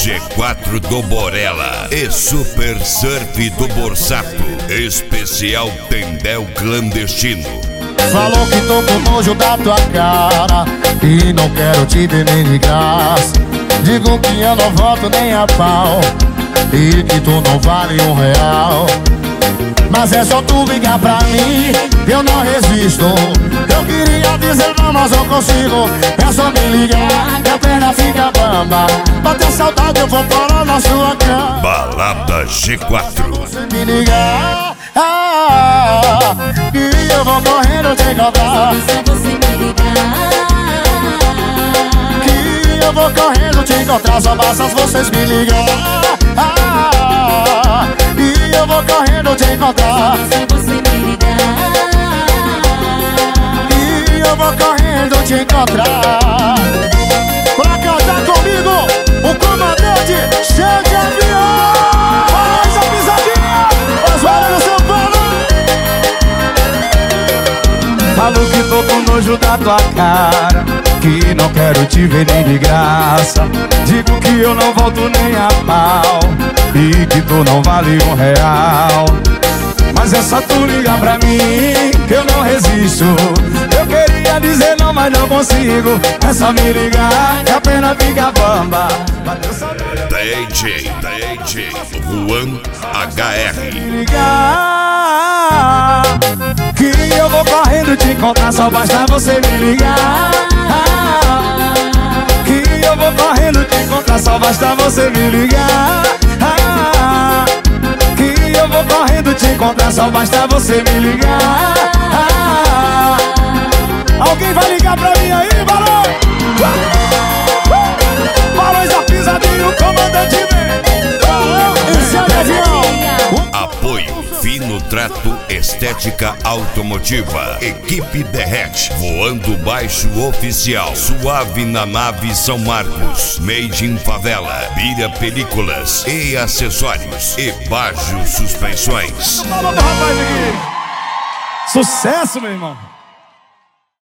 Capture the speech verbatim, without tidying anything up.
G quatro do Borella e Super Surf do Borsato. Especial Tendel Clandestino. Falou que tô com nojo da tua cara e não quero te ver nem de graça. Digo que eu não volto nem a pau e que tu não vale um real. Mas é só tu ligar pra mim, eu não resisto. Eu queria dizer não, mas não consigo. É só me ligar, que a perna fica bamba. Bater saudade, eu vou parar na sua cama. Balada G quatro. Se você me ligar, ah, e eu vou correndo te encontrar. Se você me ligar, Que eu vou correndo te encontrar. Só basta vocês me ligar, ah, e eu vou correndo te encontrar. se você me ligar, E eu vou correndo te encontrar. Pra cantar comigo, o comandante cheio de avião. Faz a pisadinha, Oswaldo São Paulo. Falo que tô com nojo da tua cara, que não quero te ver nem de graça. Digo que eu não volto nem a pau e que tu não vale um real. Mas é só tu ligar pra mim, que eu não resisto. Eu queria dizer não, mas não consigo. É só me ligar, que a pena fica bamba. Bateu saudade. D J, D J Juan H R. Me ligar, que eu vou correndo te encontrar. Só basta você me ligar, que eu vou correndo te encontrar. Só basta você me ligar, que eu vou correndo te encontrar. Só basta você me ligar. Alguém vai ligar pra mim aí, Balão? Balões da pisadinha, o comandante vem. Balão, esse é o avião. Apoio Fino Trato Estética Automotiva. Equipe Derrete. Voando Baixo Oficial. Suave na nave São Marcos. Made in Favela. Bira Películas e Acessórios. E Bajo Suspensões. Sucesso, meu irmão.